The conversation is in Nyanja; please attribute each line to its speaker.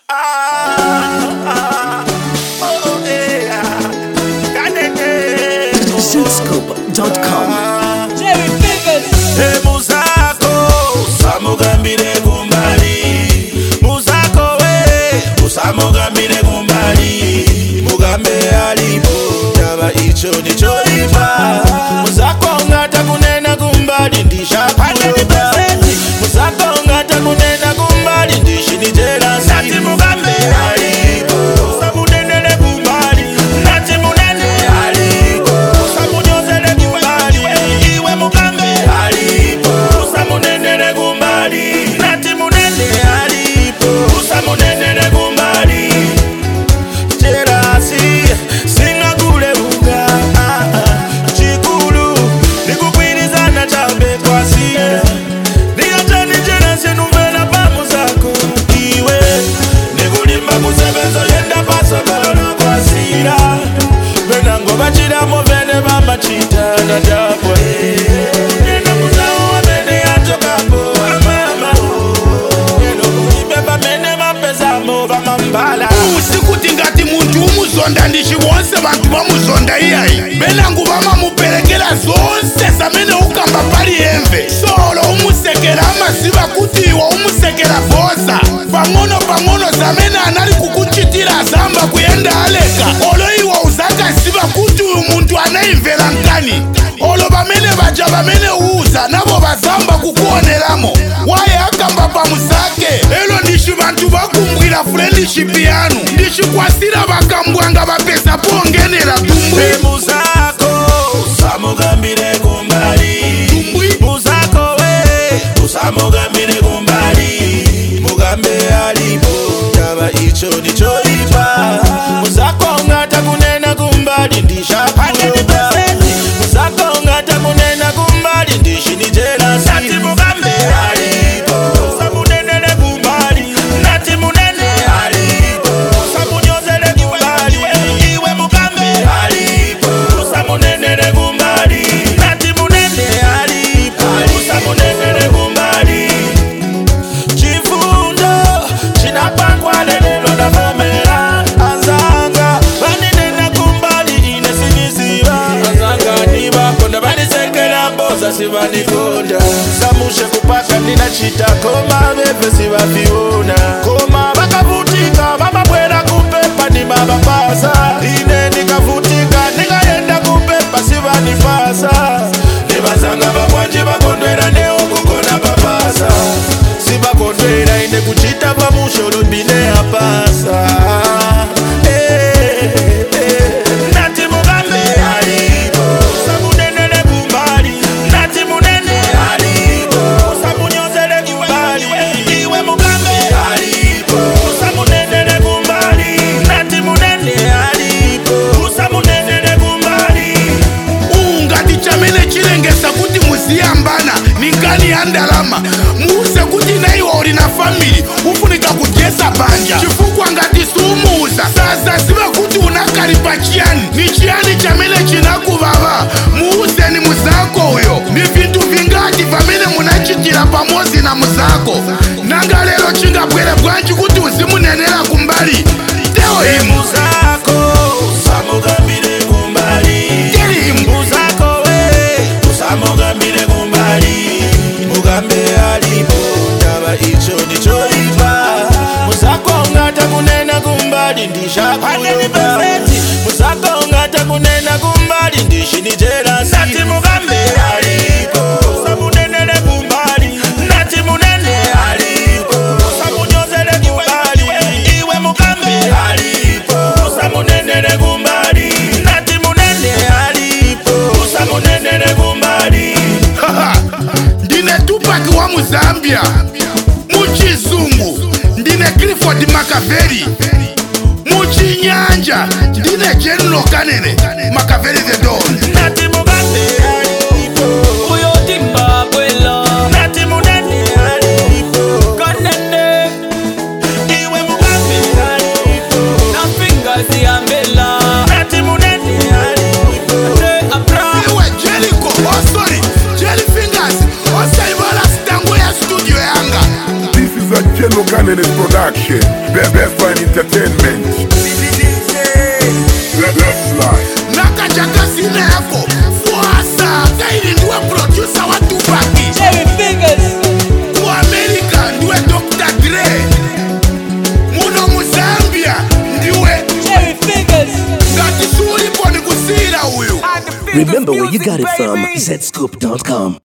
Speaker 1: Zscoop.com.
Speaker 2: Jerry Figures.
Speaker 3: Hey Musako, usamugambire kumbali. Musako we, usamugambire kumbali. Mugambe alipo, taba icho nichoipa. Musako ngata kunena kumbali, ndisha kuloba. Musako ngata kunena kumbali, ndishi nijela sati mugambe alipo. Usamunenele kumbali, nati munene alipo. Usamunyozele kumbali, iwe mugambe alipo. Usamunenele kumbali, nati munene alipo. Usamunenele kumbali. Jerasi, singa kule uga. Chikulu, nikukwirizana chambe kwa siya. Niyachani jerasi numvela pamu zako. Iwe, nikulimba kusebenzo yenda paso kalona kwa siya. Venango bachida movene mama chita na japo. Nena kuzao wamene atokambo mama. Neno kujibeba mene mapesa mova mambala.
Speaker 4: Usikuti ngati muntu umuzonda ndishi wonse bantu bamuzonda iyayi benangu bamamuperekela zonse zamene ukamba pali emve solo umusekela amasiba kuti iwa umusekela vosa pang'ono zamene anali kukuchitira zamba kuyenda aleka olo iwa uzakasiba kuti uyu muntu anayimvera nkani olo bamene baja bamene uza nabo bazamba kukuoneramo waye akamba pamusake elo ndishi bantu bakumbwira friendship yanu ndishi kwasira bakambwanga bapesa pongenera tumbwi
Speaker 3: Musako, usamugambire kumbali. Musako we, usamugambire kumbali. Mugambe alipo, taba icho nichoipa. Musako ngata kunena kumbali, ndisha kuloba. Musako ngata kunena kumbali, ndishi nijela sati mugambe alipo. Usamunenele kumbali, nati munene alipo. Usamunyozele kumbali, iwe mugambe alipo. Usamunenele kumbali, nati munene alipo. Usamunenele kumbali. Chifundo, chinapangwa lelelo na vomera. Azanga, vaninena kumbali inesinisiwa. Azanga nibakonda, vanisekela mboza sivanikonda. Samushe kupaka ninachita koma vefe sivaviona. Koma vakavutika, vamabwera kupepa ni mabapasa. Ine nikavutika, nikayenda kupepa sivanifasa. Nibazanga vamwanje vakondwera neo kukona papasa. Sivakondwera ine kuchita vamusholo bine apasa. Nati mugambe alipo. Usamunenele kumbali. Nati munene alipo. Usamunyozele kumbali. Iwe mugambe alipo. Usamunenele kumbali. Nati munene alipo. Usamunenele kumbali.
Speaker 4: ngati chamene chilengesa kuti muziyambana ningani ya ndalama muuse kuti naiwa uli na famili ufunika kujesa banja chifukwa ngati sumuuza sazaziva kuti unakalipa chiyani ni chiyani chamene chinakuvava muuseni muzako uyo ni vintu vingati vamene munachitira pamozi na muzako nanga lero chingabwere bwanji kuti uzimunenera kumbali teo imu
Speaker 3: Musako, usamugambire kumbali. Musako we, usamugambire kumbali. Mugambe alipo, taba icho nichoipa. Musako ngata kunena kumbali, ndisha kuloba. Musako ngata kunena kumbali, ndishi nijela sati mugambe alipo. Usamunenele kumbali, nati munene alipo. Usamunyozele kumbali, iwe mugambe alipo. Usamunenele kumbali, nati munene alipo. Usamunenele kumbali.
Speaker 4: ndine Tupac wa Muzambia muchizungu ndine Clifford Makaveli muchinyanja ndine General Kanene Makaveli the Don
Speaker 3: Nati mugambe alipo.
Speaker 2: Uyo timba kwela.
Speaker 3: Nati munene alipo.
Speaker 2: Kanene.
Speaker 3: Iwe mugambe alipo.
Speaker 2: Na fingers ya mbela.
Speaker 3: Nati munene alipo.
Speaker 2: Ne abra.
Speaker 4: iwe Jericho sorry Jelly Fingers osaibala stango ya studio yanga.
Speaker 5: This is a General Cannon production.
Speaker 1: Production, Best Fine Entertainment. Best Life.
Speaker 4: Nakajaka sineko Fuasa Kairi ndiwe producer wa Tupaki
Speaker 2: Cherry Fingers.
Speaker 4: Ku America ndiwe Dr. Dre Muno Muzambia ndiwe
Speaker 2: Cherry Fingers.
Speaker 4: Ngati sulipo ni kusira uyu
Speaker 5: Remember where you got it from, zscoop.com.